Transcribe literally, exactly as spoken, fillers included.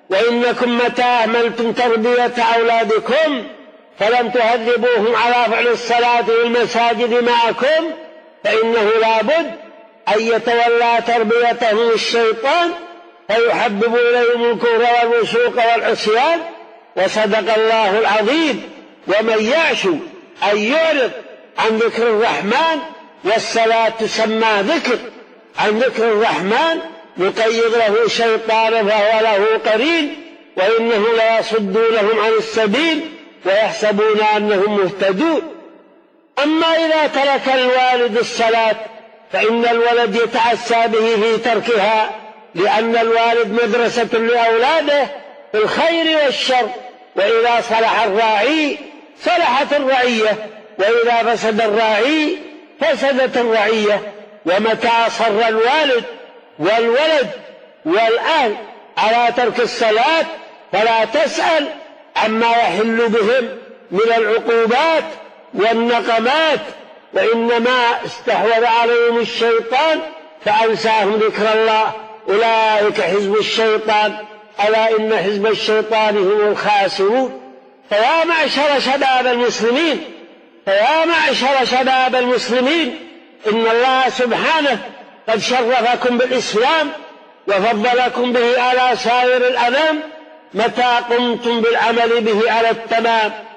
وإنكم متى أهملتم تربية أولادكم فلم تهذبوهم على فعل الصلاة والمساجد معكم فإنه لا بد أن يتولى تربيتهم الشيطان فيحبب إليهم الكفر والفسوق والعصيان. وصدق الله العظيم. ومن يعش أن يعرض عن ذكر الرحمن والصلاة تسمى ذكر عن ذكر الرحمن يقيض له شيطان فهو له قرين وإنه ليصدونهم عن السبيل ويحسبون أنهم مهتدون. أما إذا ترك الوالد الصلاة فإن الولد يتعسى به في تركها، لأن الوالد مدرسة لأولاده في الخير والشر، وإذا صلح الراعي صلحت الرعية، وإذا فسد الراعي فسدت الرعية. ومتى أصر الوالد والولد والأهل على ترك الصلاة فلا تسأل عما يحل بهم من العقوبات والنقمات، وإنما استحوذ عليهم الشيطان فأنساهم ذكر الله. أولئك حزب الشيطان ألا إن حزب الشيطان هم الخاسرون. فيا معشر شباب المسلمين فيا معشر شباب المسلمين إن الله سبحانه قد شرفكم بالإسلام وفضلكم به على سائر الأنام متى قمتم بالعمل به على التمام.